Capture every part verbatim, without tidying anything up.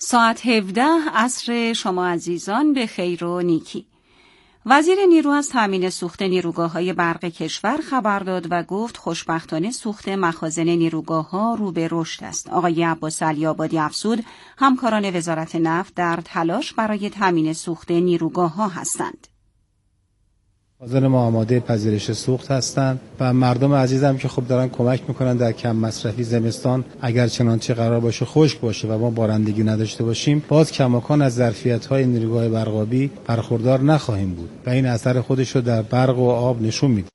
ساعت هفده عصر شما عزیزان به خیر و نیکی. وزیر نیرو از تامین سوخت نیروگاه‌های برق کشور خبر داد و گفت خوشبختانه سوخت مخازن نیروگاه‌ها رو به رشد است. آقای عباس علی‌آبادی افزود همکاران وزارت نفت در تلاش برای تامین سوخت نیروگاه‌ها هستند. مخازن ما آماده پذیرش سوخت هستند و مردم عزیزم که خب دارن کمک میکنن در کم مصرفی زمستان اگر چنانچه قرار باشه خشک باشه و ما بارندگی نداشته باشیم باز کماکان از ظرفیت‌های نیروگاه برقابی برخوردار نخواهیم بود و این اثر خودش رو در برق و آب نشون میده.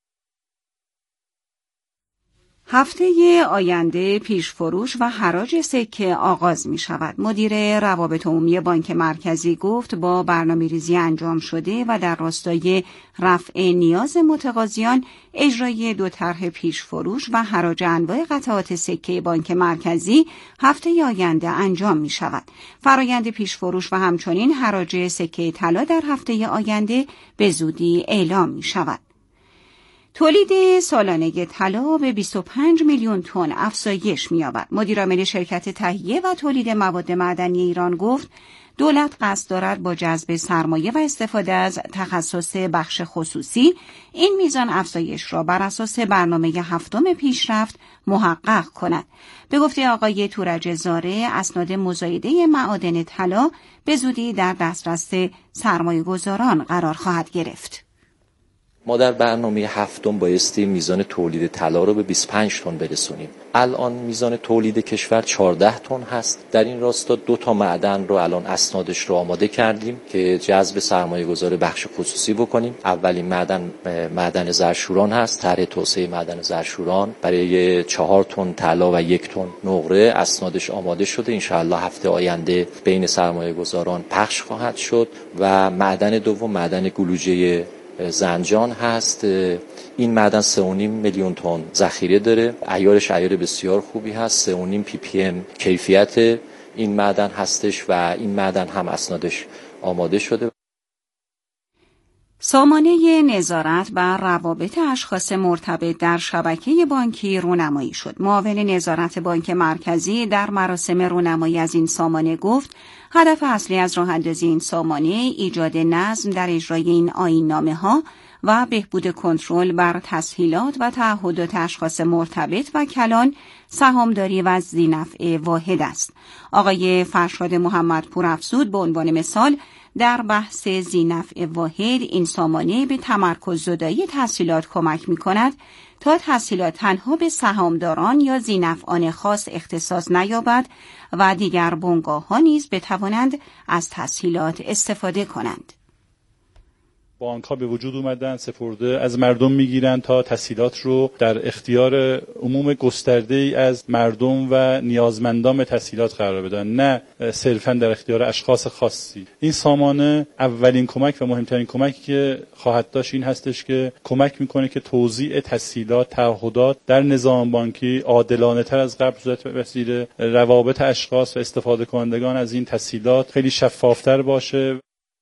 هفته آینده پیشفروش و حراج سکه آغاز می شود. مدیر روابط عمومی بانک مرکزی گفت با برنامه‌ریزی انجام شده و در راستای رفع نیاز متقاضیان اجرای دو طرح پیشفروش و حراج انواع قطعات سکه بانک مرکزی هفته آینده انجام می شود. فرایند پیشفروش و همچنین حراج سکه طلا در هفته آینده به زودی اعلام می شود. تولید سالانه طلا به بیست و پنج میلیون تن افزایش می‌یابد. مدیرعامل شرکت تهیه و تولید مواد معدنی ایران گفت دولت قصد دارد با جذب سرمایه و استفاده از تخصص بخش خصوصی این میزان افزایش را بر اساس برنامه هفتم پیشرفت محقق کند. به گفته آقای تورج زاره اسناد مزایده معادن طلا به زودی در دسترس سرمایه‌گذاران قرار خواهد گرفت. ما در برنامه هفتم بایستی میزان تولید طلا رو به بیست و پنج تن برسونیم. الان میزان تولید کشور چهارده تن هست. در این راستا دو تا معدن رو الان اسنادش رو آماده کردیم که جذب سرمایه گذار بخش خصوصی بکنیم. اولین معدن معدن زرشوران هست. طرح توسعه معدن زرشوران برای چهار تن طلا و یک تن نقره اسنادش آماده شده. انشاءالله هفته آینده بین سرمایه گذاران پخش خواهد شد و معدن دوم معدن گلوجه زنجان هست. این معدن سه و نیم میلیون تن ذخیره داره. عیارش عیار بسیار خوبی هست. سه و نیم پی پی ام کیفیت این معدن هستش و این معدن هم اسنادش آماده شده. سامانه نظارت بر روابط اشخاص مرتبط در شبکه بانکی رونمایی شد. معاون نظارت بانک مرکزی در مراسم رونمایی از این سامانه گفت هدف اصلی از راه اندازی این سامانه ایجاد نظم در اجرای این آیین‌نامه‌ها و بهبود کنترل بر تسهیلات و تعهدات اشخاص مرتبط و کلان سهامداری و ذی‌نفع واحد است. آقای فرشاد محمدپور افزود به عنوان مثال در بحث ذی‌نفع واحد این سامانه به تمرکز زدایی تسهیلات کمک می‌کند تا تسهیلات تنها به سهامداران یا ذی‌نفعان خاص اختصاص نیابد و دیگر بنگاه‌ها نیز بتوانند از تسهیلات استفاده کنند. بانک‌ها به وجود اومدن، سپرده از مردم میگیرن تا تسهیلات رو در اختیار عموم گسترده‌ای از مردم و نیازمندان به تسهیلات قرار بدن، نه صرفاً در اختیار اشخاص خاصی. این سامانه اولین کمک و مهمترین کمکی که خواهد داشت این هستش که کمک میکنه که توزیع تسهیلات، تعهدات در نظام بانکی عادلانه‌تر از قبل صورت بپذیره، روابط اشخاص و استفاده کنندگان از این تسهیلات خیلی شفاف‌تر باشه.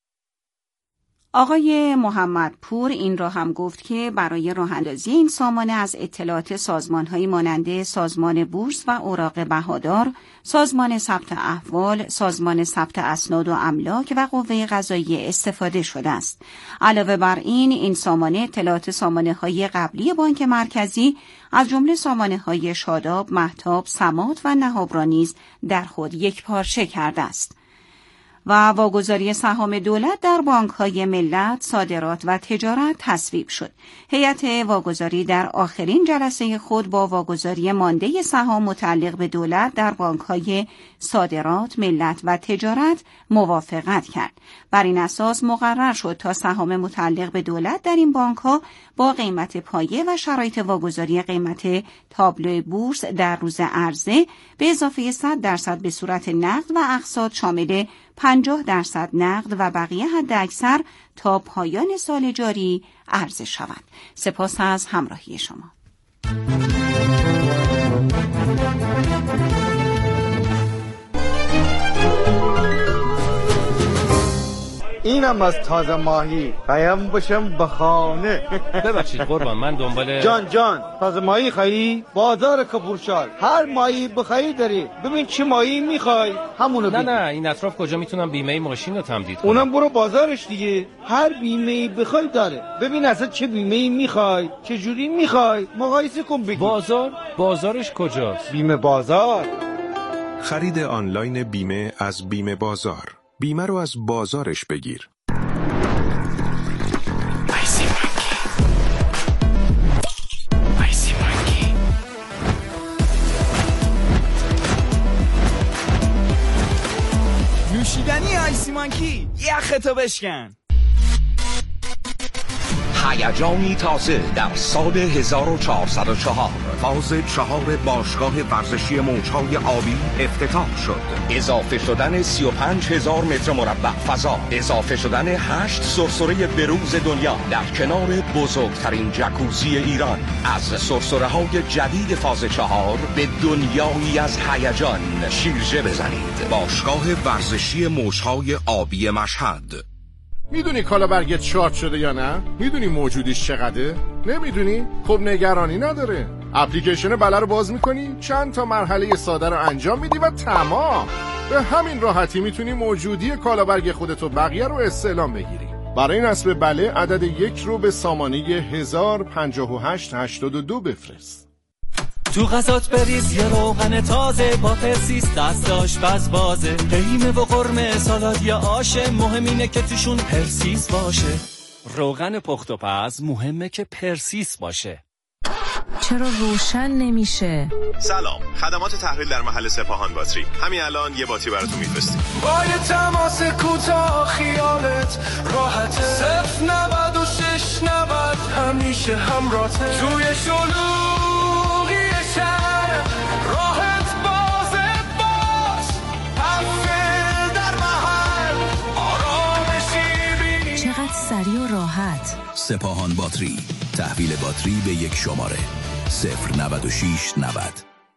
آقای محمدپور این را هم گفت که برای راه اندازی این سامانه از اطلاعات سازمان‌های مانند سازمان بورس و اوراق بهادار، سازمان ثبت احوال، سازمان ثبت اسناد و املاک و قوه قضاییه استفاده شده است. علاوه بر این، این سامانه اطلاعات سامانه‌های قبلی بانک مرکزی از جمله سامانه‌های شاداب، مهتاب، سمات و نهاب را نیز در خود یکپارچه کرده است. و واگذاری سهام دولت در بانک‌های ملت، صادرات و تجارت تصویب شد. هیئت واگذاری در آخرین جلسه خود با واگذاری مانده سهام متعلق به دولت در بانک‌های صادرات، ملت و تجارت موافقت کرد. بر این اساس مقرر شد تا سهام متعلق به دولت در این بانک‌ها با قیمت پایه و شرایط واگذاری قیمت تابلو بورس در روز عرضه به اضافه صد درصد به صورت نقد و اقساط شامل پنجاه درصد نقد و بقیه حد اکثر تا پایان سال جاری عرضه شود. سپاس از همراهی شما. اینم از تازه ماهی قیم بشم به خانه. ببخشید قربان، من دنبال جان جان تازه ماهی خواهی؟ بازار کپورشال هر ماهی بخوایی داری. ببین چه ماهی میخوای همونو نه بگیر. نه این اطراف کجا میتونم بیمه ماشین رو تمدید کنم؟ اونم برو بازارش دیگه، هر بیمه‌ای بخوای داره. ببین اصلا چه بیمه‌ای میخوای، چه جوری میخوای، مقایسه کن بگیر. بازار؟ بازارش کجاست؟ بیمه بازار. خرید آنلاین بیمه از بیمه بازار. بیمه رو از بازارش بگیر. نوشیدنی آیسی مانکی، یختو بشکن. هیجانی تازه در سال هزار و چهارصد و چهار فاز چهار باشگاه ورزشی موج‌های آبی افتتاح شد. اضافه شدن سی و پنج هزار متر مربع فضا، اضافه شدن هشت سرسره بروز دنیا در کنار بزرگترین جکوزی ایران. از سرسره‌های جدید فاز چهار به دنیایی از هیجان شیرجه بزنید. باشگاه ورزشی موج‌های آبی مشهد. میدونی کالابرگت شارژ شده یا نه؟ میدونی موجودیش چقدره؟ نمیدونی؟ خب نگرانی نداره. اپلیکیشن بله رو باز میکنی، چند تا مرحله ساده رو انجام میدی و تمام. به همین راحتی میتونی موجودی کالابرگ خودتو بقیه رو استعلام بگیری. برای نصب بله عدد یک رو به سامانه هزار پنجاه و هشت هشتاد و دو بفرست. تو غذات بریز یه روغن تازه با پرسیس، دست آشپز بازه. قیمه و قرمه سالاد یا آشه، مهم اینه که توشون پرسیس باشه. روغن پخت و پز مهمه که پرسیس باشه. چرا روشن نمیشه؟ سلام، خدمات تحویل در محل سپاهان باتری. همین الان یه باتری براتون میفرستیم. با یه تماس کوتاه خیالت راحته. صفر نود و شش نود همیشه همراهته. توی شلوغی شهر راحت بازت باش. حفل در محل آرامشی بینی. چقدر سریع و راحت. سپاهان باتری، تحویل باتری به یک شماره صفر نود و شش نود.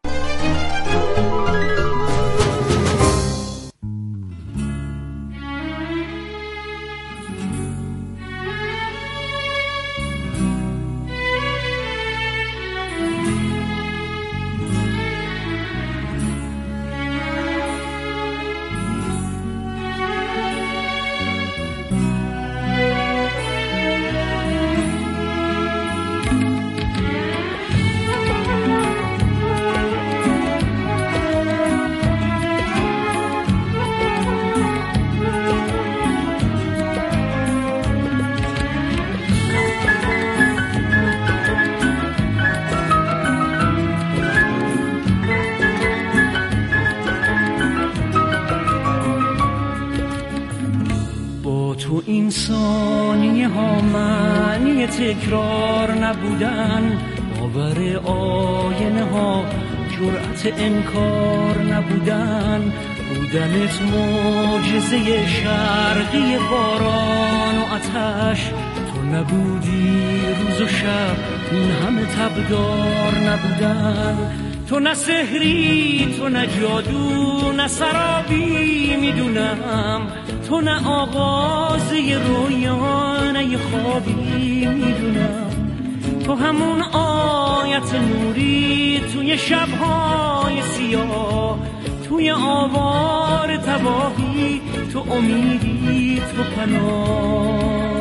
تکرار نبودن، باور آینه ها جرأت انکار نبودن، بودنت معجزه شرقی باران و آتش، تو نبودی روز و شب این همه تبدار نبودن، تو نه سحری تو نه جادو نه سرابی میدونم، تو نه آغاز یه رویا نه یه خوابی میدونم، تو همون آیت نوری توی شبهای سیاه، توی آوار تباهی تو امیدی تو پناه.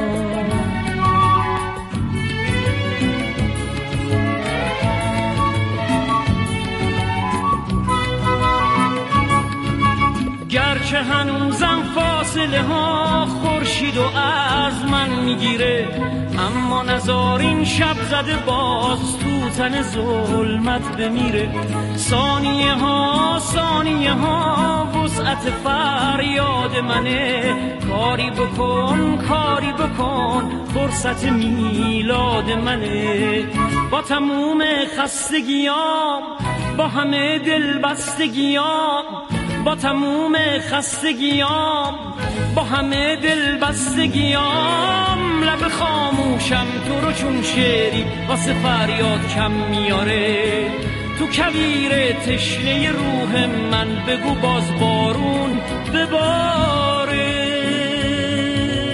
گرچه هنوزم فاصله ها خورشید و از من میگیره، اما نزار این شب زده باز تو تن ظلمت بمیره. ثانیه ها ثانیه ها وسعت فریاد منه، کاری بکن کاری بکن فرصت میلاد منه. با تموم خستگیام با همه دلبستگیام، با تموم خستگیام با همه دلبستگیام، لب خاموشم تو رو چون شعری واسه فریاد کم میاره. تو کویر تشنه روح من بگو باز بارون بباره.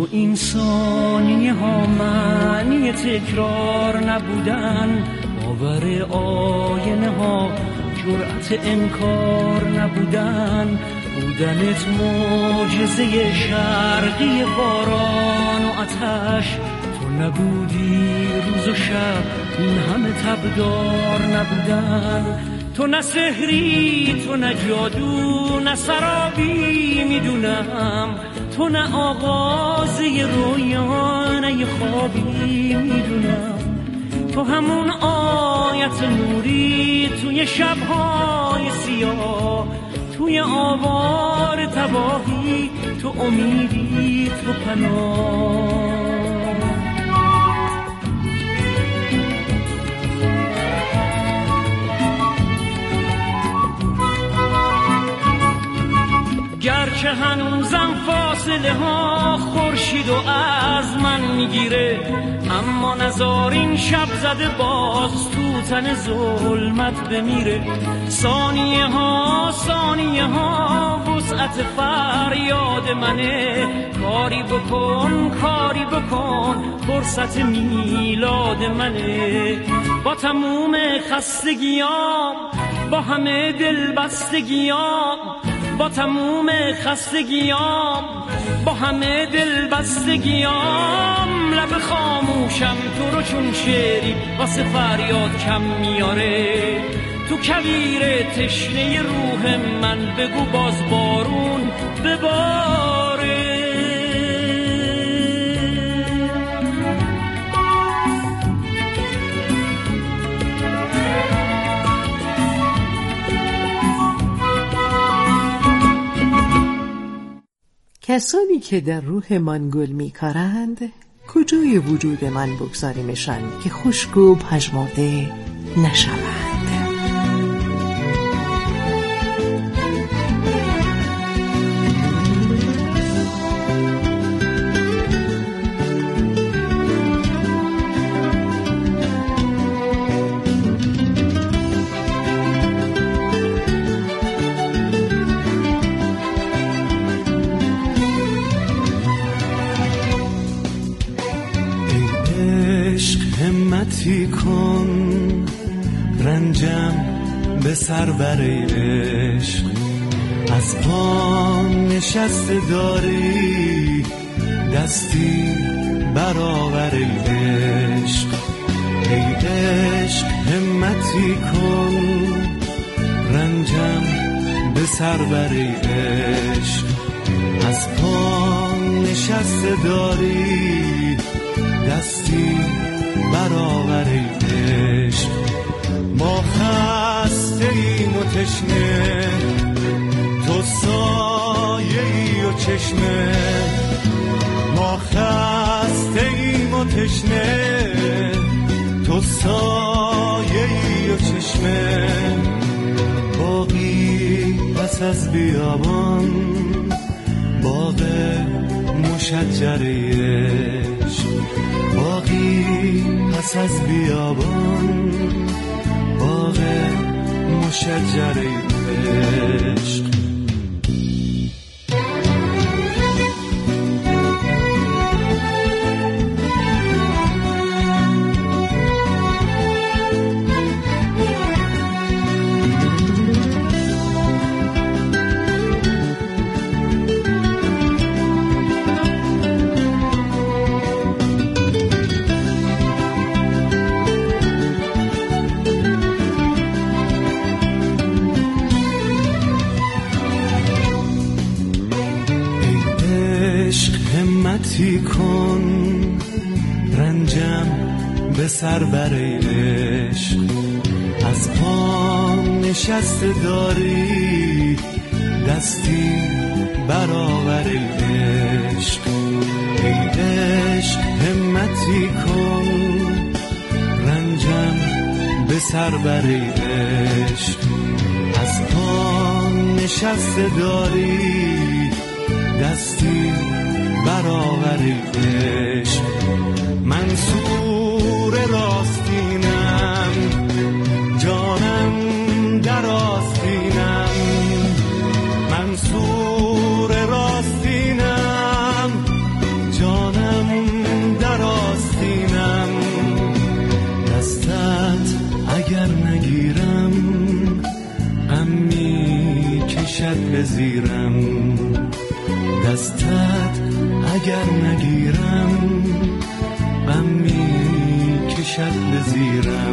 این ثانیه ها معنی تکرار نبودن، باور آینه ها جرأت انکار نبودن، بودنت معجزه شرقی باران و آتش، تو نبودی روز و شب این همه تبدار نبودن، تو نه سحری تو نه جادو نه سرابی میدونم، تو نه آغاز یه رویا نه یه خوابی میدونم، تو همون آیت نوری توی شبهای سیاه، توی آوار تباهی، تو امیدی تو پناه. گرچه هنوزم فاصله ها خورشید و از من میگیره، اما نزار این شب زده باز تو تن ظلمت بمیره، ثانیه ها ثانیه ها وسعت فریاد منه، کاری بکن کاری بکن فرصت میلاد منه، با تموم خستگیام با همه دلبستگیام، با تموم خستگیام با همه دلبستگیام، لب خاموشم تو رو چون شعری واسه فریاد کم میاره، تو کویر تشنه روح من بگو باز بارون بباره. کسانی که در روح من گل می‌کارند کجای وجود من بگذاریمشان که خشک و پژمرده نشوند. همتی کن رنجم به سر بر عشق، از پا نشسته داری دستی برآور عشق، ای عشق همتی کن رنجم به سر بر عشق، از پا نشسته داری دستی برآور عشق، ما خسته ایم و تشنه تو سایه ای و چشمه، ما خسته ایم و تشنه تو سایه ای و چشمه، باقی پس از بیابان باغ مشجر عشق، باقی پس از بیابان باغ مشجر عشق. همتی کن رنجم به سر بر عشق، از پا نشسته داری دستی برآور عشق، ای عشق همتی کن رنجم به سر بر عشق، از پا نشسته داری دستی برآور عشق، منصور راستینم جانم در آستینم، منصور راستینم جانم کشد به زیرم، دستت اگر نگیرم غم می کشد به زیرم.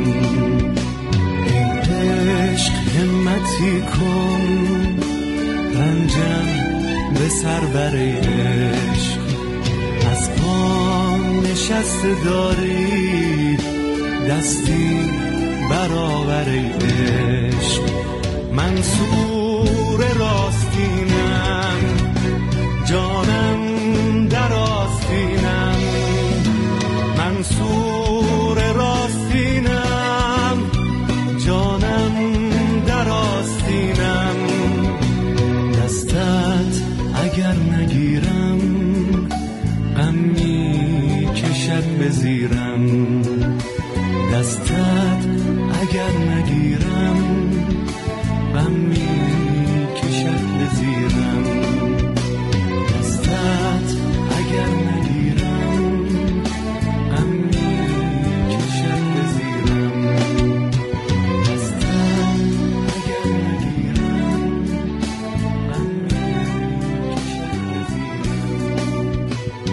ای عشق همتی کن رنجم به سر بر عشق، از پا نشسته داری دستی برابر عشق. منصور راستینم جانم در آستینم، منصور راستینم جانم در آستینم. دستت اگر نگیرم غم می کشد به زیرم، دستت اگر نگیرم غم می کشد به زیرم، دستت اگر نگیرم غم می کشد به زیرم، دستت اگر نگیرم غم می کشد به زیرم.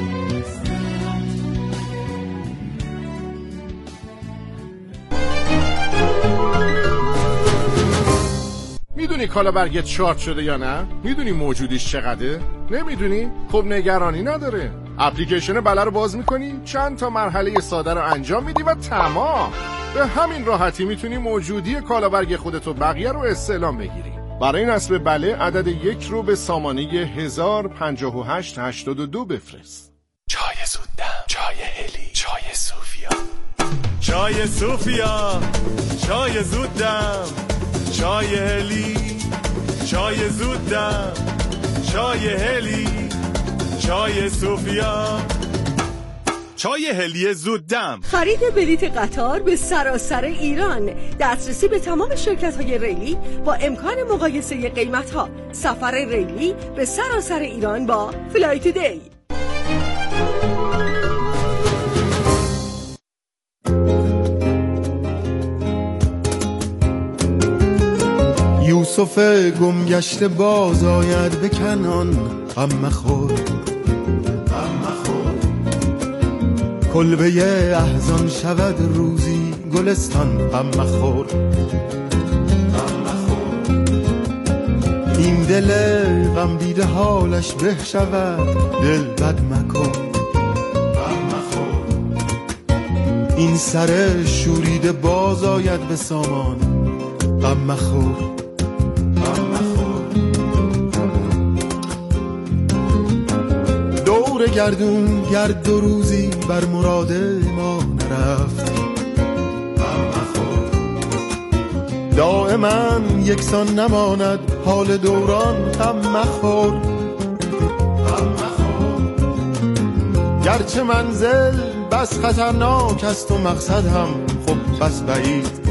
میدونی کالا برگت شارت شده یا نه؟ میدونی موجودیش چقدره؟ نمیدونی؟ خب نگرانی نداره. اپلیکیشن بله رو باز میکنی، چند تا مرحله ساده رو انجام میدی و تمام. به همین راحتی میتونی موجودی کالا برگ خودت و بقیه رو استعلام بگیری. برای نصب بله عدد یک رو به سامانه هزار پنجاه و هشت هشتاد و دو بفرست. چای زودم، چای هلی، چای صوفیا، چای صوفیا، چای زودم، چای هلی، چای زودم، چای هلی، چای صوفیا، چای هلی زودم. خرید بلیت قطار به سراسر ایران، دسترسی به تمام شرکت‌های ریلی با امکان مقایسه قیمت‌ها، سفر ریلی به سراسر ایران با فلای تودی. یوسف گم گشته باز آید به کنعان، غم مخور غم مخور. کلبه احزان شود روزی گلستان، غم مخور غم مخور. این دل غم دیده حالش به شود، دل بد مکن غم مخور. این سر شوریده باز آید به سامان، غم مخور. دور گردون گرد دو روزی بر مراد ما نرفت، غم مخور. دائما یکسان نماند حال دوران، غم مخور غم مخور. گرچه منزل بس خطرناک است و مقصد هم خب بس بعید،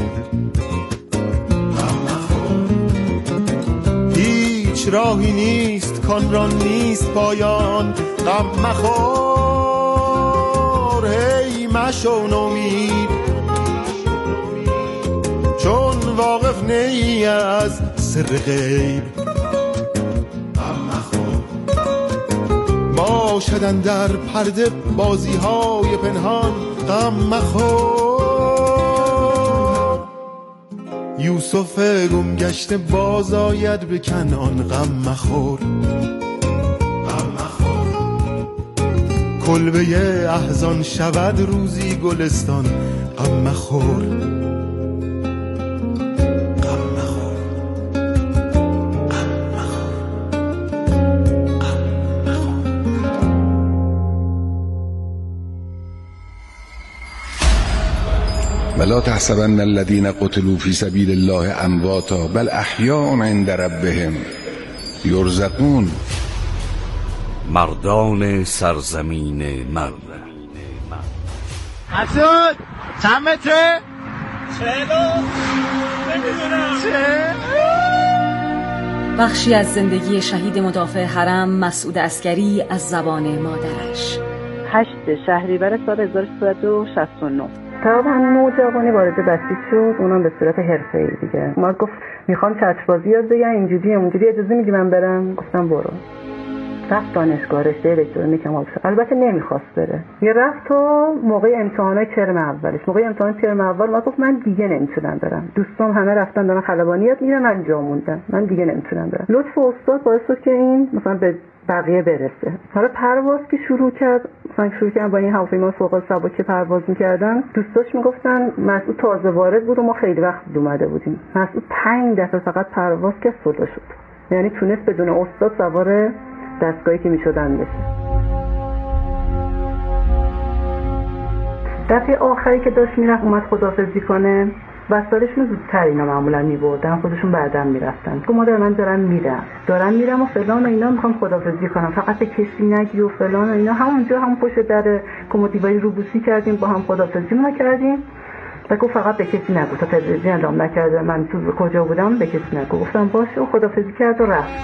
راهی نیست کان را نیست پایان، غم مخور. هی مشو نومید چون واقف نی از سر غیب، غم مخور. باشدن در پرده بازی های پنهان، غم مخور. یوسف گم گشته باز آید به کنعان، غم مخور غم مخور. کلبه احزان شود روزی گلستان، غم مخور غم مخور غم مخور غم مخور. ولا تحسبن الذين قتلوا في سبيل الله امواتا بل احیاء عند ربهم یرزقون. مردان سرزمین مرد. حسود چند متره؟ چهلو نمیدونم چه؟ بخشی از زندگی شهید مدافع حرم مسعود عسکری از زبان مادرش. هشت شهریور سال هزار و سیصد و شصت و نه تقریبا نوجوانی وارد بسیج شد، اونم به صورت حرفه‌ای دیگه. اومد گفت میخوام چتربازی یاد بگیرم، اینجوری اونجوری، اجازه میدی من برم؟ گفتم برو. رفت دانشگاه رشته الکترونیک هم آبشار. البته نمیخواست بره. یه رفت تا موقع امتحانات ترم اولش. موقع امتحان ترم اول ما گفت من دیگه نمیتونم برم. دوستام همه رفتن دارن خلبانی یاد میگیرن، من جا موندم. من دیگه نمیتونم برم. لطف استاد باعث شد که این مثلا به بقیه برسه. حالا پرواز که شروع کرد، مثلا شروع کردن با این هواپیما فوق السبا که پرواز میکردن، دوستاش میگفتن مسعود تازه وارد بود و ما خیلی وقت اومده بودیم. مسعود پنج دفعه فقط پرواز که صدا شد. یعنی تونست بدون استاد سوار دستگاهی که میشدن بشه. دفعه آخری که داشت میرفت اومد خداحافظی کنه، وسایلشون زودتر اینا معمولا میبردن، خودشون بعداً میرفتن. گفت مادر من دارم میرم دارم میرم و فلان و اینا، میخوام خداحافظی کنم، فقط به کسی نگی و فلان و اینا. همونجا هم پشت در کمدیوای روبوسی کردیم، با هم خداحافظی نکردیم. و گفت فقط به کسی نگو، تا تلویزیون اعلام نکرده من تو کجا بودم به کسی نگو. گفتم باشه و خداحافظی کرد و رفت.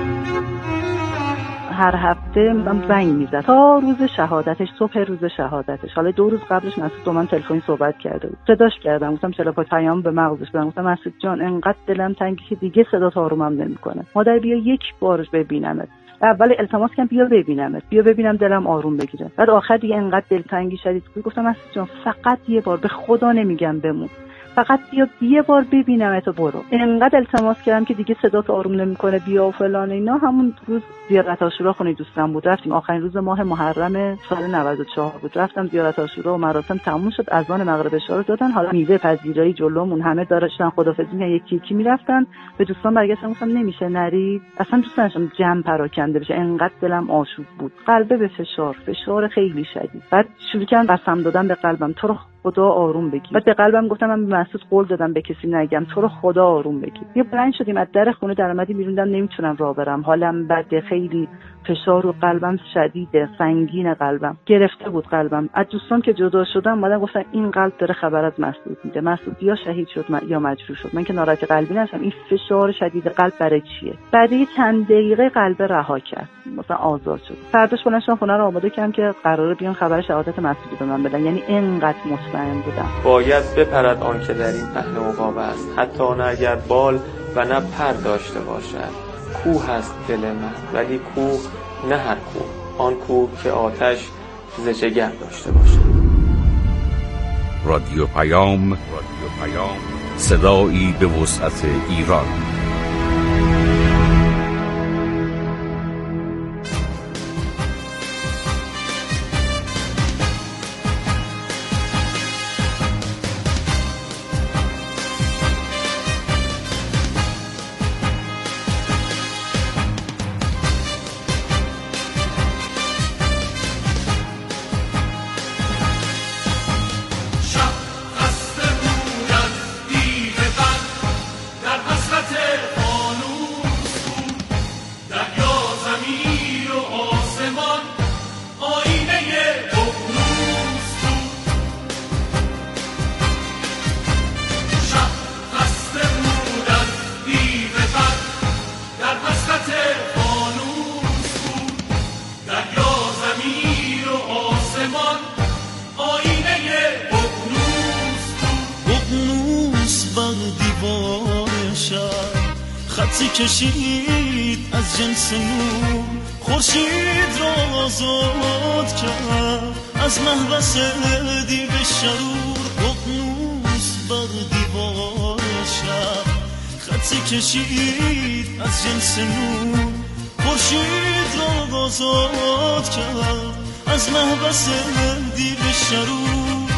هر هفته من زنگ میزد تا روز شهادتش، صبح روز شهادتش. حالا دو روز قبلش مسعود با من تلفنی صحبت کرده بود. صداش کردم، گفتم چلا پا پیام به مغزش بدم، گفتم مسعود جان انقدر دلم تنگی که دیگه صدا آرومم نمیکنه. مادر بیا یک بار ببینمت. اول التماس کردم بیا ببینمت، بیا ببینم دلم آروم بگیره. بعد آخر دیگه انقدر دلتنگی شدید بود، گفتم مسعود جان فقط یه بار، به خدا نمیگم بمون، فقط بیا یه بار ببینمت و برو. انقدر التماس کردم که دیگه صدات آروم نمیکنه بیا و فلان اینا. همون روز زیارت عاشورا خونه دوستم بود، رفتیم. آخرین روز ماه محرم سال نود و چهار بود. رفتم زیارت عاشورا و مراسم تموم شد، اذان مغرب اشاره دادن. حالا میوه پذیرایی جلومون همه داشتن خدافظی می‌کردن، یکی یکی میرفتن. به دوستان برگشتم گفتم نمیشه نرید، اصلا دوست نداشتم جمع پراکنده بشه، انقدر دلم آشوب بود، قلبه به فشار فشار خیلی شدید. بعد شروع کردم قسم دادن به قلبم تو رو خدا آروم بگیر. بعد به قلبم گفتم من به مسعود قول دادم به کسی نگم، تو رو خدا آروم بگیر. یه بلند شدیم از در خونه در اومدیم بیرون، نمیتونم راه برم، حالم بده، خیلی فشار رو قلبم شدیده، سنگین قلبم گرفته بود قلبم. از دوستان که جدا شدم اومدن گفتن این قلب داره خبر از مسعود میده، مسعود یا شهید شد یا مجروح شد. من که ناراحت قلبی نشم، این فشار شدید قلب برای چیه؟ بعد یه چند دقیقه قلب رها کرد، مثلا آزاد شد. فرداش بلند شدم خونه رو آماده کردم که قراره بیان خبر شهادت مسعود به من بدن. یعنی اینقدر مطمئن بودم باید بپرد آن که در این پهن عقاب است، حتی نه اگر بال و نه پر داشته باشد. کوه است دل من ولی کوه نه هر کوه، آن کوه که آتش ز جگر داشته باشد. رادیو پیام، رادیو پیام، صدایی به وسعت ایران. کشید از جنس نور، خورشید را آزاد کرد از محبس دیو شرور. ققنوس بر دیوار شب خطی کشید از جنس نور، خورشید را آزاد کرد از محبس دیو شرور.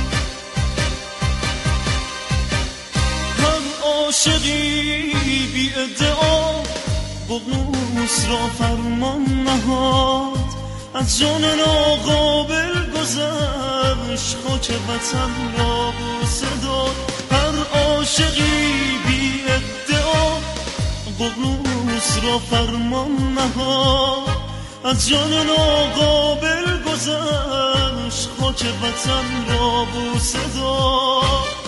هر عاشقی بی ادعا ققنوس را فرمان نهاد، از جان ناقابل گذشت خاک وطن را بوسه داد. هر عاشقی بی ادعا ققنوس را فرمان نهاد، از جان ناقابل گذشت خاک وطن را بوسه داد.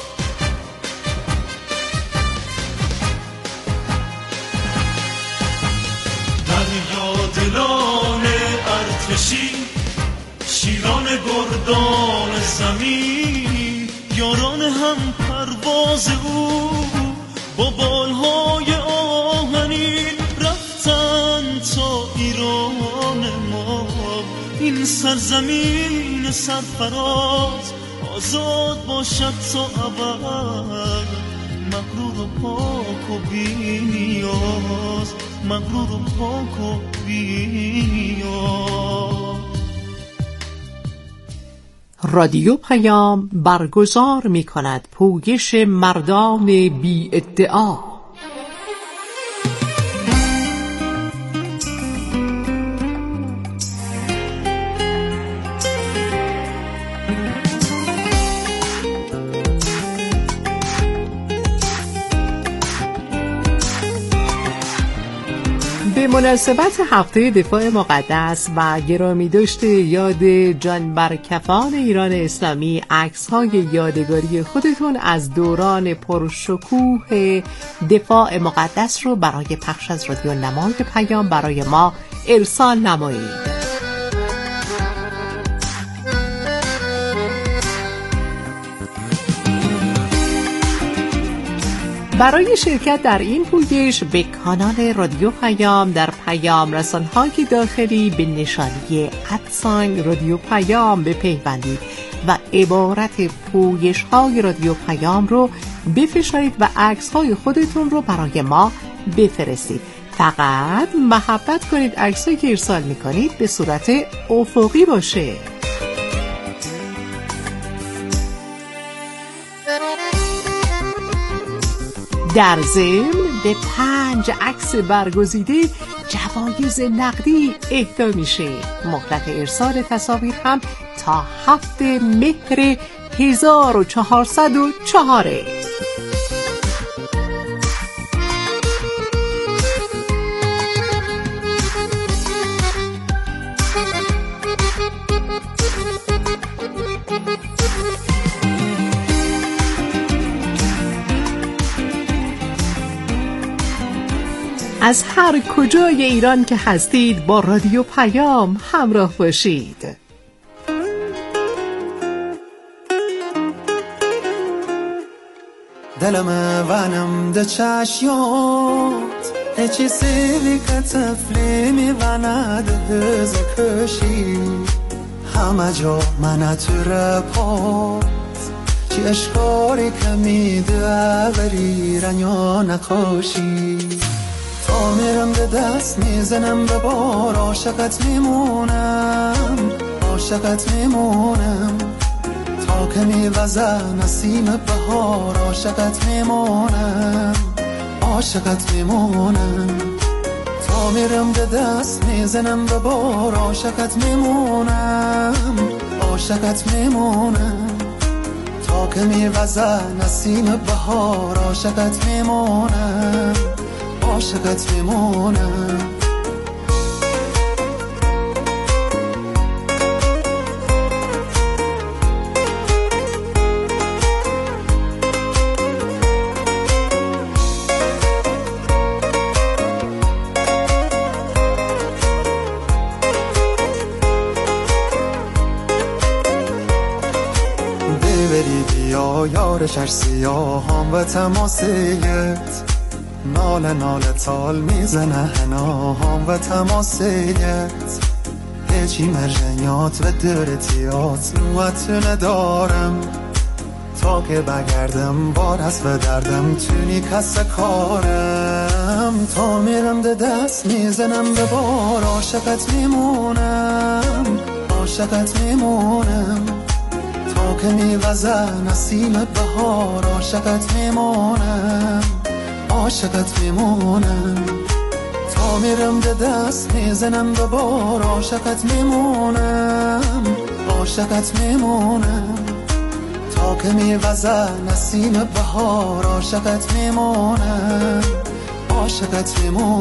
دلان ارتشی، شیران گردان زمین، یا هم پرواز او با بالهای آهنین رفتن تا ایران ما. این سرزمین سرفراز آزاد باشد تا ابد، مغرور و پاک و بی نیاز، مغرور و پاک و بی نیاز. رادیو پیام برگزار می کند پویش مردان بی ادعا. به مناسبت هفته دفاع مقدس و گرامی داشته یاد جان برکفان ایران اسلامی، عکس‌های یادگاری خودتون از دوران پرشکوه دفاع مقدس رو برای پخش از رادیو نمای پیام برای ما ارسال نمایید. برای شرکت در این پویش به کانال رادیو پیام در پیام رسان‌های داخلی به نشانی ادساین رادیو پیام بپیوندید و عبارت پویش‌های رادیو پیام رو بفشارید و عکس‌های خودتون رو برای ما بفرستید. فقط محبت کنید عکسایی که ارسال می‌کنید به صورت افقی باشه. در ضمن به پنج عکس برگزیده جوایز نقدی اهدا میشه. مهلت ارسال تصاویر هم تا هفته مهر هزار و چهارصد و چهار. از هر کجای ایران که هستید با رادیو پیام همراه باشید. دلم وانم ده چشیات اچی سیوی کتفلی می وانده هز کشی همه جا من تو رپات چی اشکاری کمیده اوری رنیا نخوشی. تا میرم به دست میزنم به بار عاشقت میمونم، عاشقت میمونم تا که میوزه نسیم بهار عاشقت میمونم، عاشقت میمونم تا میرم به دست میزنم به بار عاشقت میمونم، عاشقت میمونم تا که میوزه نسیم بهار عاشقت میمونم، عاشقت میمونم. ببری بیا یار شر سیاهام و تماسیت، ناله ناله تال میزنه هناهام و تماسیت، هیچی مرجنیات و درتیات نوات ندارم تا که بگردم بار هست و دردم تونی کس کارم. تا میرم ده دست میزنم به بار عاشقت میمونم، عاشقت میمونم تا که میوزه نسیم بهار عاشقت میمونم، عاشقت میمونم تا میرم به دست میزنم به بار عاشقت میمونم، عاشقت میمونم تا که میوزه نسیم بهار عاشقت میمونم، عاشقت میمونم.